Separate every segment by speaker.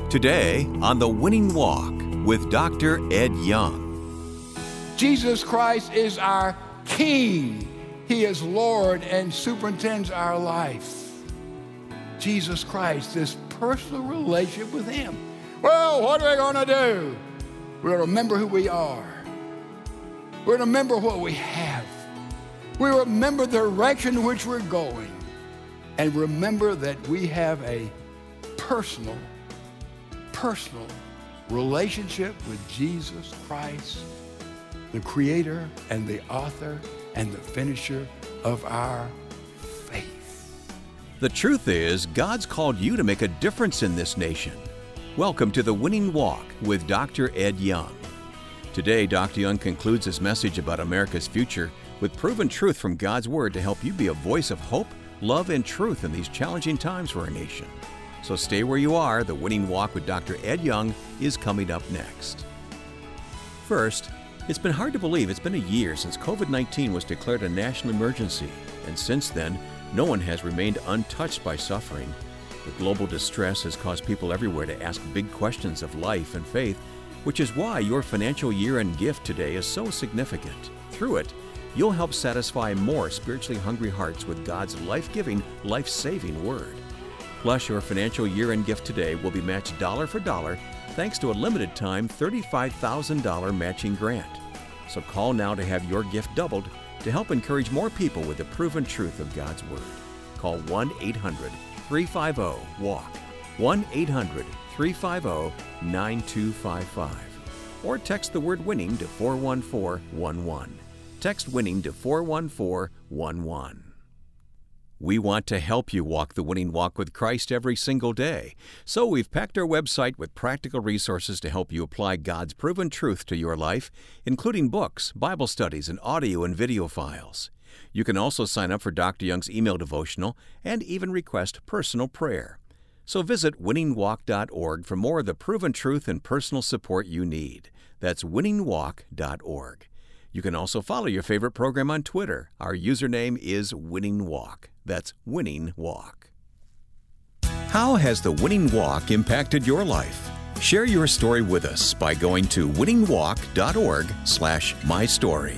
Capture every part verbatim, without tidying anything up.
Speaker 1: Today on The Winning Walk with Doctor Ed Young.
Speaker 2: Jesus Christ is our King. He is Lord and superintends our life. Jesus Christ, this personal relationship with Him. Well, what are we going to do? We're going to remember who we are. We're going to remember what we have. We remember the direction in which we're going. And remember that we have a personal personal relationship with Jesus Christ, the creator and the author and the finisher of our faith.
Speaker 1: The truth is, God's called you to make a difference in this nation. Welcome to The Winning Walk with Doctor Ed Young. Today, Doctor Young concludes his message about America's future with proven truth from God's Word to help you be a voice of hope, love, and truth in these challenging times for our nation. So stay where you are. The Winning Walk with Doctor Ed Young is coming up next. First, it's been hard to believe it's been a year since covid nineteen was declared a national emergency, and since then, no one has remained untouched by suffering. The global distress has caused people everywhere to ask big questions of life and faith, which is why your financial year-end gift today is so significant. Through it, you'll help satisfy more spiritually hungry hearts with God's life-giving, life-saving Word. Plus, your financial year-end gift today will be matched dollar for dollar thanks to a limited-time thirty-five thousand dollars matching grant. So call now to have your gift doubled to help encourage more people with the proven truth of God's Word. Call one eight hundred three five zero WALK, one eight hundred three five zero nine two five five, or text the word WINNING to four one four one one. Text WINNING to four one four one one. We want to help you walk the winning walk with Christ every single day. So we've packed our website with practical resources to help you apply God's proven truth to your life, including books, Bible studies, and audio and video files. You can also sign up for Doctor Young's email devotional and even request personal prayer. So visit winning walk dot org for more of the proven truth and personal support you need. That's winning walk dot org. You can also follow your favorite program on Twitter. Our username is Winning Walk. That's Winning Walk. How has the Winning Walk impacted your life? Share your story with us by going to winning walk dot org slash my story.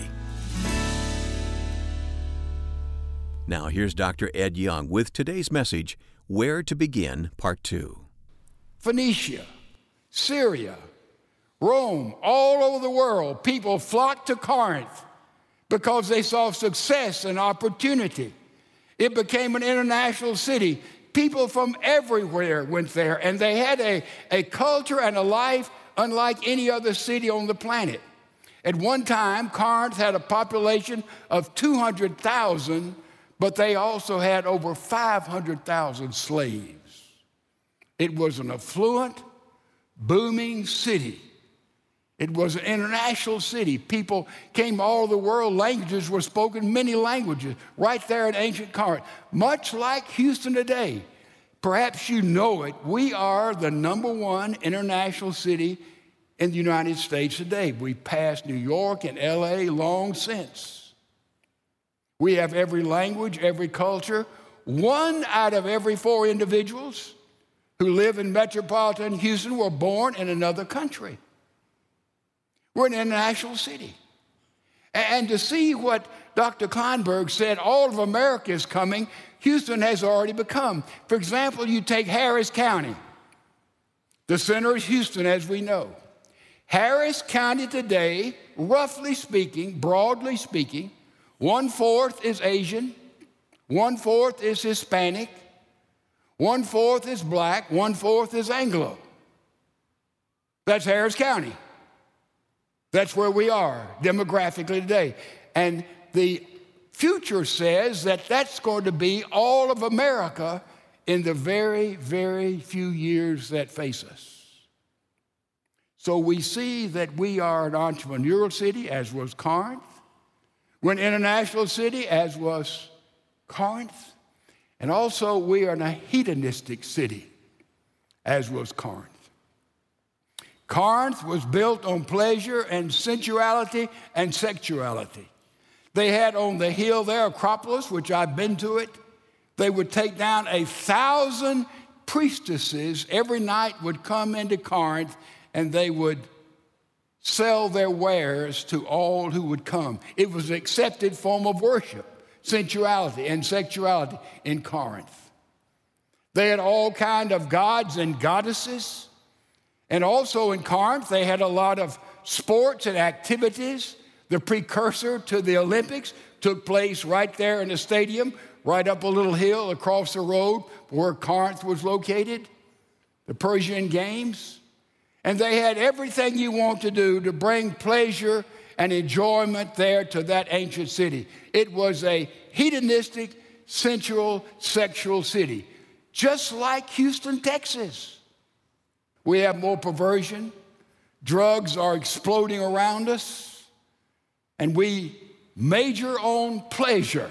Speaker 1: Now here's Doctor Ed Young with today's message, Where to Begin, Part two.
Speaker 2: Phoenicia, Syria, Rome, all over the world, people flocked to Corinth because they saw success and opportunity. It became an international city. People from everywhere went there, and they had a, a culture and a life unlike any other city on the planet. At one time, Corinth had a population of two hundred thousand, but they also had over five hundred thousand slaves. It was an affluent, booming city. It was an international city. People came all over the world. Languages were spoken, many languages, right there in ancient Corinth. Much like Houston today. Perhaps you know it. We are the number one international city in the United States today. We passed New York and L A long since. We have every language, every culture. One out of every four individuals who live in metropolitan Houston were born in another country. We're an international city. And to see what Doctor Kleinberg said, all of America is coming, Houston has already become. For example, you take Harris County. The center is Houston, as we know. Harris County today, roughly speaking, broadly speaking, one-fourth is Asian, one-fourth is Hispanic, one-fourth is black, one-fourth is Anglo. That's Harris County. That's where we are demographically today. And the future says that that's going to be all of America in the very, very few years that face us. So we see that we are an entrepreneurial city, as was Corinth. We're an international city, as was Corinth. And also we are a hedonistic city, as was Corinth. Corinth was built on pleasure and sensuality and sexuality. They had on the hill there, Acropolis, which I've been to it, they would take down a thousand priestesses every night would come into Corinth, and they would sell their wares to all who would come. It was an accepted form of worship, sensuality and sexuality in Corinth. They had all kinds of gods and goddesses. And also in Corinth, they had a lot of sports and activities. The precursor to the Olympics took place right there in the stadium, right up a little hill across the road where Corinth was located, the Persian Games. And they had everything you want to do to bring pleasure and enjoyment there to that ancient city. It was a hedonistic, sensual, sexual city, just like Houston, Texas. We have more perversion. Drugs are exploding around us, and we major on pleasure.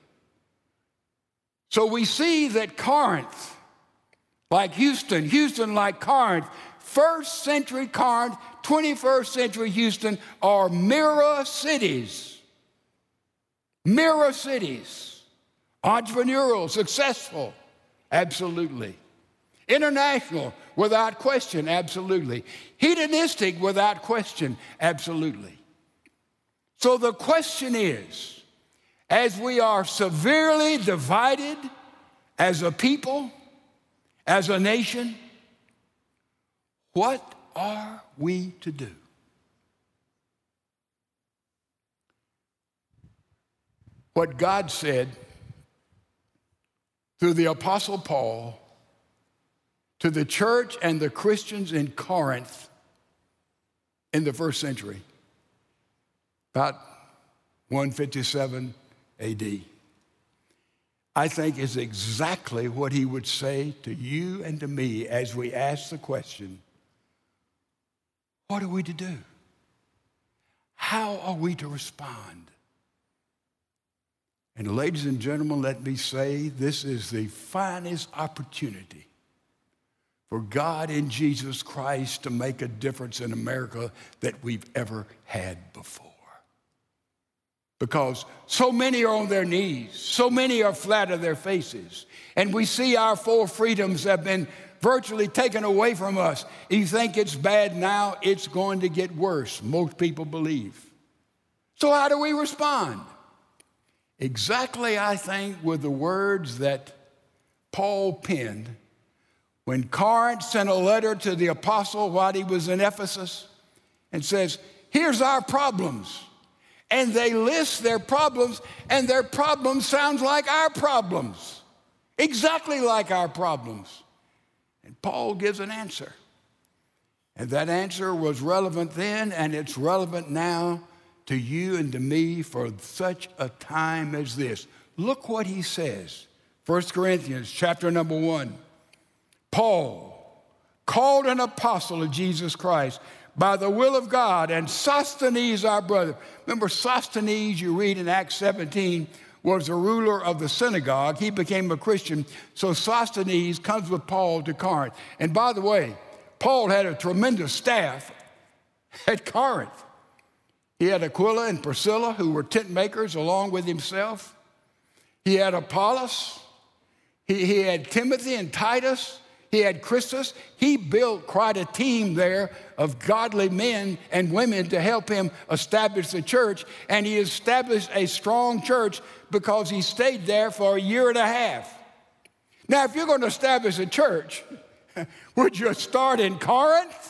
Speaker 2: So we see that Corinth, like Houston, Houston like Corinth, first century Corinth, twenty-first century Houston are mirror cities. Mirror cities. Entrepreneurial, successful, absolutely. International, without question, absolutely. Hedonistic, without question, absolutely. So the question is, as we are severely divided as a people, as a nation, what are we to do? What God said through the Apostle Paul to the church and the Christians in Corinth in the first century, about one fifty-seven A D, I think is exactly what he would say to you and to me as we ask the question, what are we to do? How are we to respond? And ladies and gentlemen, let me say this is the finest opportunity for God in Jesus Christ to make a difference in America that we've ever had before. Because so many are on their knees, so many are flat on their faces, and we see our four freedoms have been virtually taken away from us. You think it's bad now, it's going to get worse, most people believe. So how do we respond? Exactly, I think, with the words that Paul penned when Corinth sent a letter to the apostle while he was in Ephesus and says, here's our problems. And they list their problems, and their problems sounds like our problems, exactly like our problems. And Paul gives an answer. And that answer was relevant then, and it's relevant now to you and to me for such a time as this. Look what he says. First Corinthians chapter number one. Paul, called an apostle of Jesus Christ by the will of God, and Sosthenes our brother. Remember Sosthenes, you read in Acts seventeen, was the ruler of the synagogue. He became a Christian. So Sosthenes comes with Paul to Corinth. And by the way, Paul had a tremendous staff at Corinth. He had Aquila and Priscilla, who were tent makers along with himself. He had Apollos. He, he had Timothy and Titus. He had Christus. He built quite a team there of godly men and women to help him establish the church. And he established a strong church because he stayed there for a year and a half. Now, if you're going to establish a church, would you start in Corinth?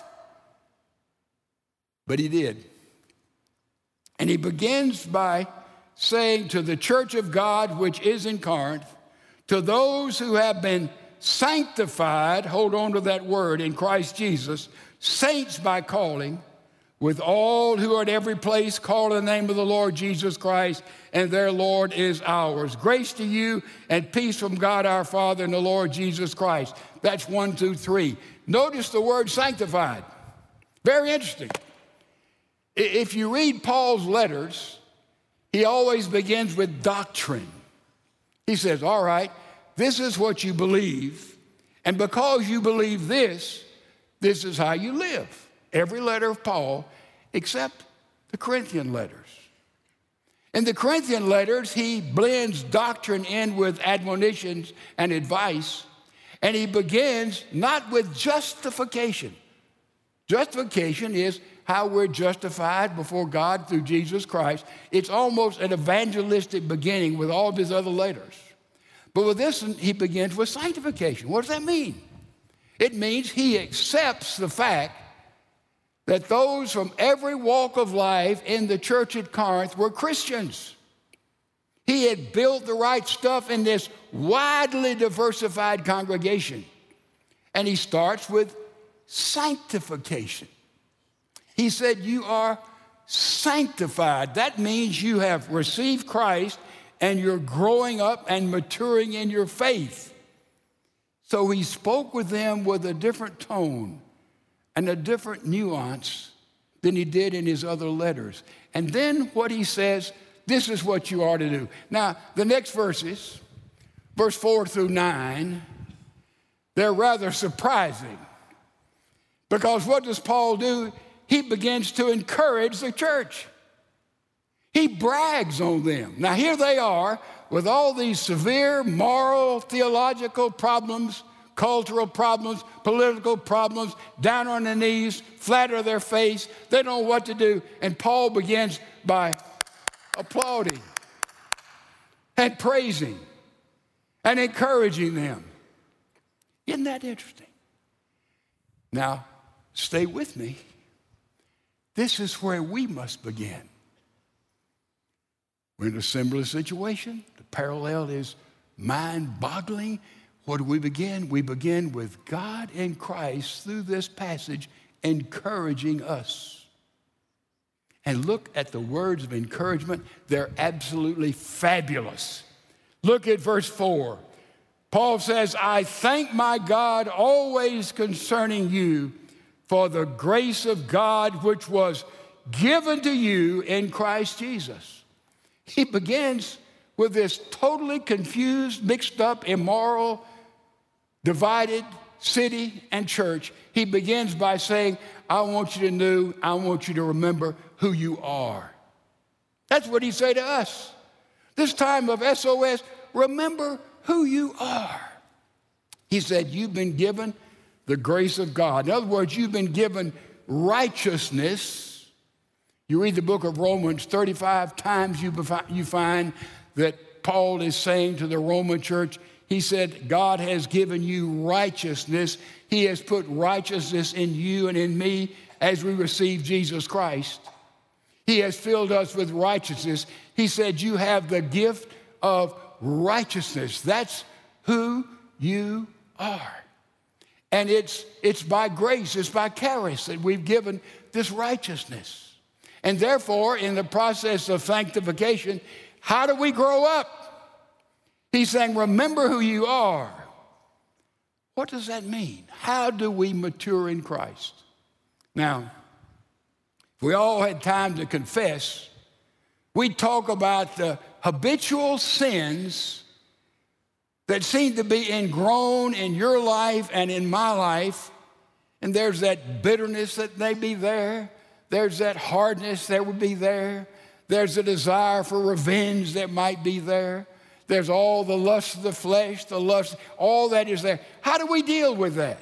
Speaker 2: But he did. And he begins by saying to the church of God, which is in Corinth, to those who have been sanctified, hold on to that word, in Christ Jesus, saints by calling, with all who are at every place call in the name of the Lord Jesus Christ, and their Lord is ours. Grace to you and peace from God our Father and the Lord Jesus Christ. That's one, two, three. Notice the word sanctified. Very interesting. If you read Paul's letters, he always begins with doctrine. He says, all right, this is what you believe, and because you believe this, this is how you live. Every letter of Paul, except the Corinthian letters. In the Corinthian letters, he blends doctrine in with admonitions and advice, And he begins not with justification. Justification is how we're justified before God through Jesus Christ. It's almost an evangelistic beginning with all of his other letters. But with this, he begins with sanctification. What does that mean? It means he accepts the fact that those from every walk of life in the church at Corinth were Christians. He had built the right stuff in this widely diversified congregation. And he starts with sanctification. He said, you are sanctified. That means you have received Christ and you're growing up and maturing in your faith. So he spoke with them with a different tone and a different nuance than he did in his other letters. And then what he says, this is what you are to do. Now, the next verses, verse four through nine, they're rather surprising. Because what does Paul do? He begins to encourage the church. He brags on them. Now, here they are with all these severe moral, theological problems, cultural problems, political problems, down on their knees, flat on their face. They don't know what to do. And Paul begins by applauding and praising and encouraging them. Isn't that interesting? Now, stay with me. This is where we must begin. We're in a similar situation. The parallel is mind-boggling. What do we begin? We begin with God in Christ through this passage encouraging us. And look at the words of encouragement. They're absolutely fabulous. Look at verse four. Paul says, I thank my God always concerning you for the grace of God which was given to you in Christ Jesus. He begins with this totally confused, mixed up, immoral, divided city and church. He begins by saying, I want you to know, I want you to remember who you are. That's what he said to us. This time of S O S, remember who you are. He said, you've been given the grace of God. In other words, you've been given righteousness. You read the book of Romans, thirty-five times you find that Paul is saying to the Roman church, he said, God has given you righteousness. He has put righteousness in you and in me as we receive Jesus Christ. He has filled us with righteousness. He said, you have the gift of righteousness. That's who you are. And it's, it's by grace, it's by charis that we've given this righteousness. And therefore, in the process of sanctification, how do we grow up? He's saying, remember who you are. What does that mean? How do we mature in Christ? Now, if we all had time to confess, we'd talk about the habitual sins that seem to be ingrown in your life and in my life. And there's that bitterness that may be there. There's that hardness that would be there. There's a desire for revenge that might be there. There's all the lust of the flesh, the lust, all that is there. How do we deal with that?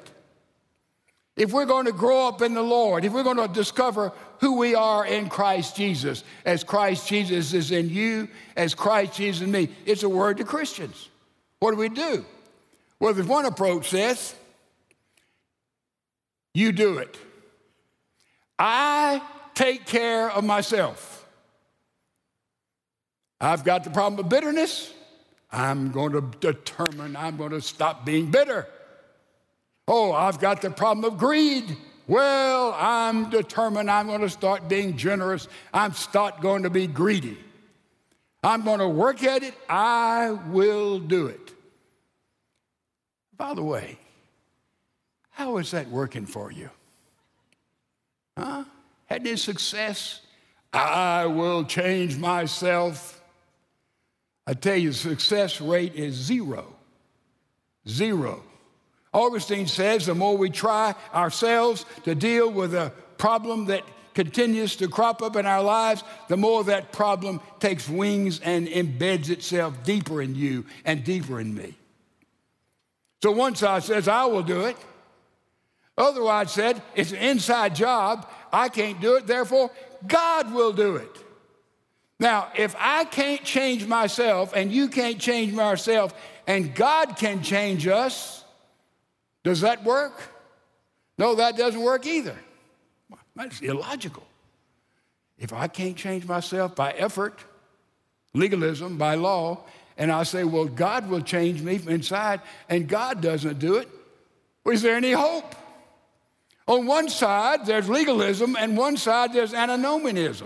Speaker 2: If we're going to grow up in the Lord, if we're going to discover who we are in Christ Jesus, as Christ Jesus is in you, as Christ Jesus in me, it's a word to Christians. What do we do? Well, there's one approach says, you do it. I take care of myself. I've got the problem of bitterness. I'm going to determine I'm going to stop being bitter. Oh, I've got the problem of greed. Well, I'm determined I'm going to start being generous. I'm not going to be greedy. I'm going to work at it. I will do it. By the way, how is that working for you? Huh? Had any success? I will change myself. I tell you, the success rate is zero. Zero. Augustine says the more we try ourselves to deal with a problem that continues to crop up in our lives, the more that problem takes wings and embeds itself deeper in you and deeper in me. So one side says, I will do it. Otherwise said, it's an inside job. I can't do it, therefore God will do it. Now, if I can't change myself and you can't change myself and God can change us, does that work? No, that doesn't work either. That's illogical. If I can't change myself by effort, legalism, by law, and I say, well, God will change me from inside, and God doesn't do it, well, is there any hope? On one side, there's legalism, and one side, there's antinomianism.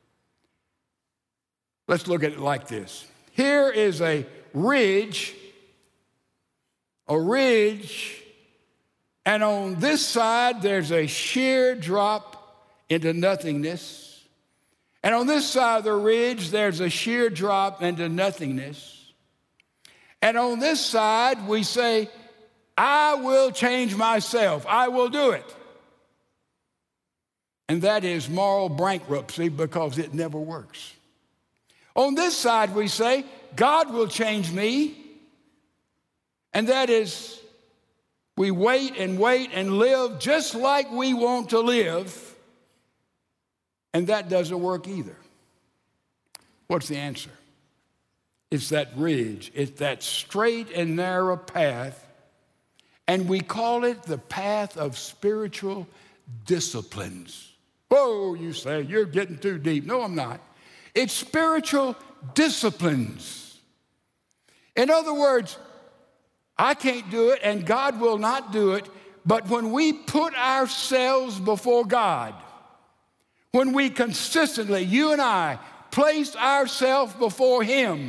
Speaker 2: Let's look at it like this. Here is a ridge, a ridge, and on this side, there's a sheer drop into nothingness. And on this side of the ridge, there's a sheer drop into nothingness. And on this side, we say, I will change myself. I will do it. And that is moral bankruptcy because it never works. On this side, we say, God will change me. And that is, we wait and wait and live just like we want to live. And that doesn't work either. What's the answer? It's that ridge. It's that straight and narrow path. And we call it the path of spiritual disciplines. Whoa, you say, you're getting too deep. No, I'm not. It's spiritual disciplines. In other words, I can't do it and God will not do it, but when we put ourselves before God, when we consistently, you and I, place ourselves before Him,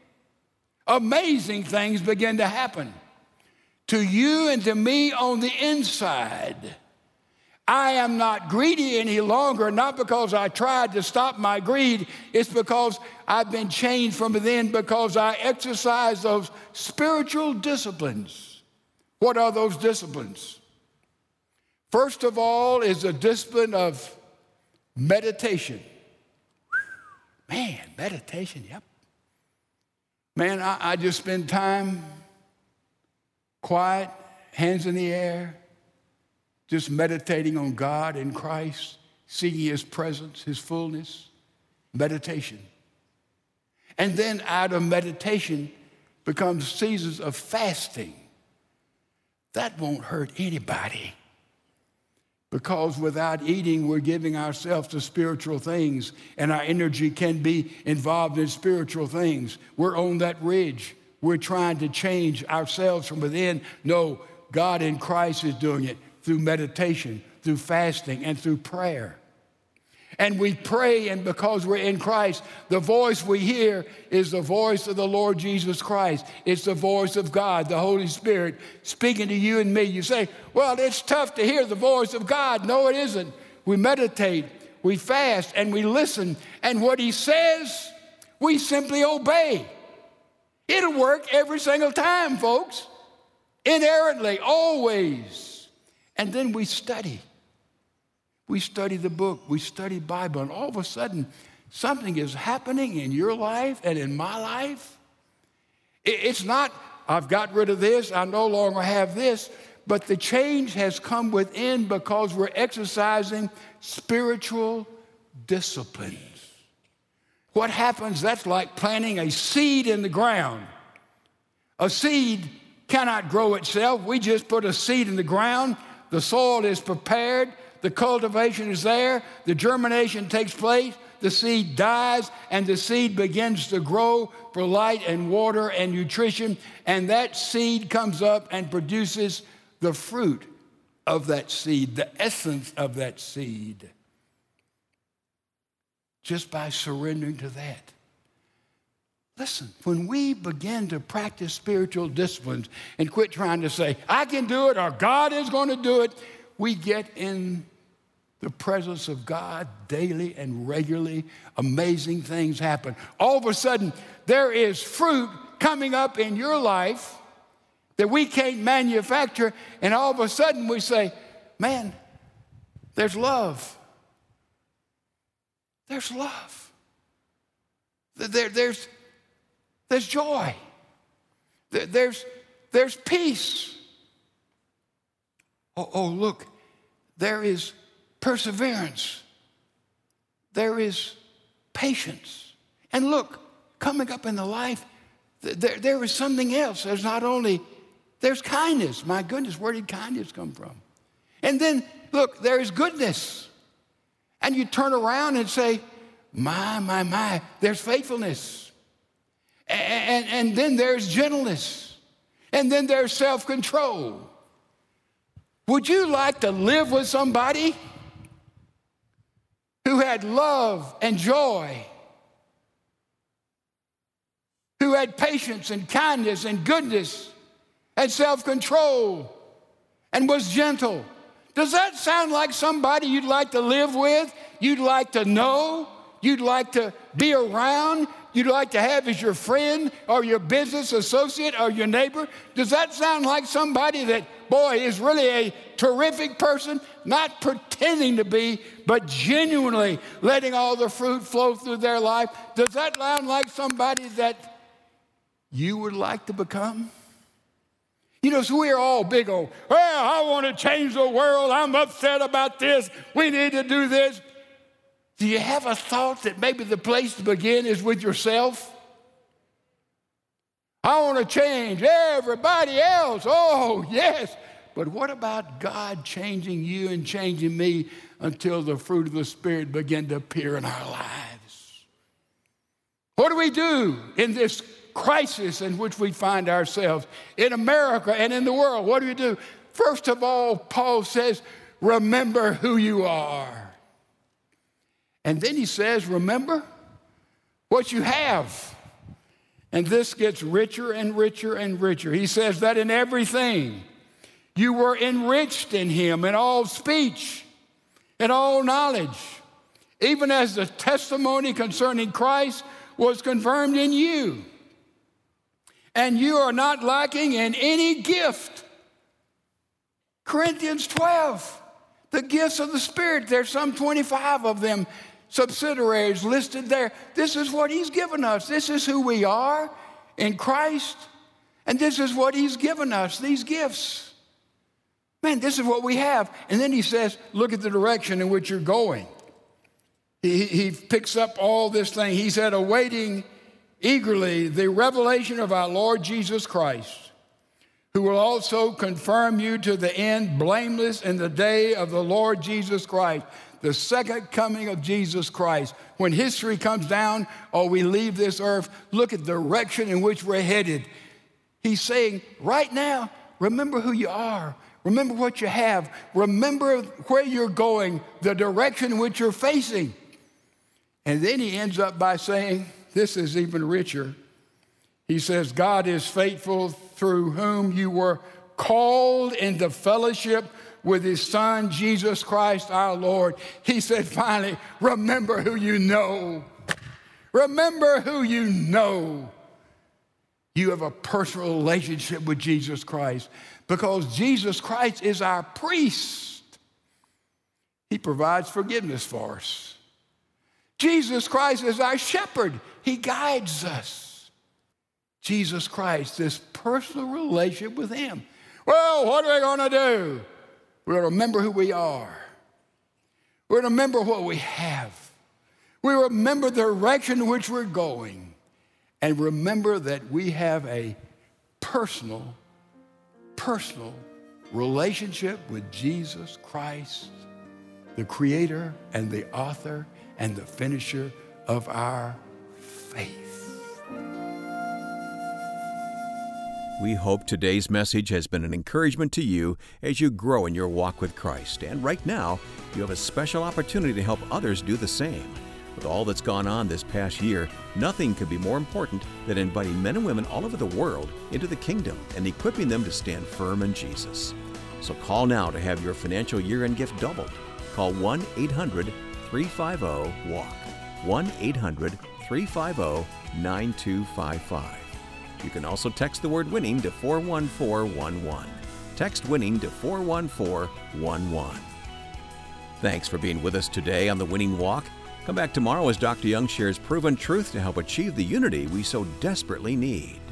Speaker 2: amazing things begin to happen to you and to me on the inside. I am not greedy any longer, not because I tried to stop my greed. It's because I've been changed from within because I exercise those spiritual disciplines. What are those disciplines? First of all is a discipline of meditation. Man, meditation, yep. Man, I, I just spend time quiet, hands in the air, just meditating on God and Christ, seeking His presence, His fullness, meditation. And then out of meditation becomes seasons of fasting. That won't hurt anybody because without eating, we're giving ourselves to spiritual things and our energy can be involved in spiritual things. We're on that ridge. We're trying to change ourselves from within. No, God in Christ is doing it through meditation, through fasting, and through prayer. And we pray, and because we're in Christ, the voice we hear is the voice of the Lord Jesus Christ. It's the voice of God, the Holy Spirit, speaking to you and me. You say, well, it's tough to hear the voice of God. No, it isn't. We meditate, we fast, and we listen. And what He says, we simply obey. It'll work every single time, folks. Inerrantly, always. And then we study. We study the book. We study Bible. And all of a sudden, something is happening in your life and in my life. It's not, I've got rid of this, I no longer have this. But the change has come within because we're exercising spiritual disciplines. What happens, that's like planting a seed in the ground. A seed cannot grow itself. We just put a seed in the ground. The soil is prepared. The cultivation is there. The germination takes place. The seed dies, and the seed begins to grow for light and water and nutrition. And that seed comes up and produces the fruit of that seed, the essence of that seed. Just by surrendering to that. Listen, when we begin to practice spiritual disciplines and quit trying to say, I can do it or God is going to do it, we get in the presence of God daily and regularly. Amazing things happen. All of a sudden, there is fruit coming up in your life that we can't manufacture, and all of a sudden we say, man, there's love. There's love. There, there's, there's joy. There, there's, there's peace. Oh, oh, look, there is perseverance. There is patience. And look, coming up in the life, there, there is something else. There's not only, there's kindness. My goodness, where did kindness come from? And then, look, there is goodness. And you turn around and say, my, my, my, there's faithfulness. And, and, and then there's gentleness. And then there's self-control. Would you like to live with somebody who had love and joy, who had patience and kindness and goodness and self-control and was gentle? Does that sound like somebody you'd like to live with, you'd like to know, you'd like to be around, you'd like to have as your friend or your business associate or your neighbor? Does that sound like somebody that, boy, is really a terrific person, not pretending to be, but genuinely letting all the fruit flow through their life? Does that sound like somebody that you would like to become? You know, so we're all big old, well, I want to change the world. I'm upset about this. We need to do this. Do you have a thought that maybe the place to begin is with yourself? I want to change everybody else. Oh, yes. But what about God changing you and changing me until the fruit of the Spirit begin to appear in our lives? What do we do in this crisis in which we find ourselves in America and in the world? What do we do? First of all, Paul says, remember who you are. And then he says, remember what you have. And this gets richer and richer and richer. He says that in everything you were enriched in him, in all speech, in all knowledge, even as the testimony concerning Christ was confirmed in you. And you are not lacking in any gift. Corinthians twelve, the gifts of the Spirit, there's some twenty-five of them, subsidiaries listed there. This is what he's given us. This is who we are in Christ. And this is what he's given us, these gifts. Man, this is what we have. And then he says, look at the direction in which you're going. He, he picks up all this thing. He said, awaiting eagerly the revelation of our Lord Jesus Christ, who will also confirm you to the end, blameless in the day of the Lord Jesus Christ, the second coming of Jesus Christ. When history comes down or we leave this earth, look at the direction in which we're headed. He's saying, right now, remember who you are. Remember what you have. Remember where you're going, the direction in which you're facing. And then he ends up by saying, this is even richer. He says, God is faithful, through whom you were called into fellowship with his Son, Jesus Christ our Lord. He said, finally, remember who you know. Remember who you know. You have a personal relationship with Jesus Christ because Jesus Christ is our priest. He provides forgiveness for us. Jesus Christ is our shepherd. He guides us. Jesus Christ, this personal relationship with him. Well, what are we going to do? We're going to remember who we are. We're going to remember what we have. We remember the direction in which we're going. And remember that we have a personal, personal relationship with Jesus Christ, the creator and the author and the finisher of our faith.
Speaker 1: We hope today's message has been an encouragement to you as you grow in your walk with Christ. And right now, you have a special opportunity to help others do the same. With all that's gone on this past year, nothing could be more important than inviting men and women all over the world into the kingdom and equipping them to stand firm in Jesus. So call now to have your financial year-end gift doubled. Call one eight hundred three five zero walk, one eight hundred three five zero nine two five five. You can also text the word winning to four one four one one. Text winning to four one four one one. Thanks for being with us today on The Winning Walk. Come back tomorrow as Doctor Young shares proven truth to help achieve the unity we so desperately need.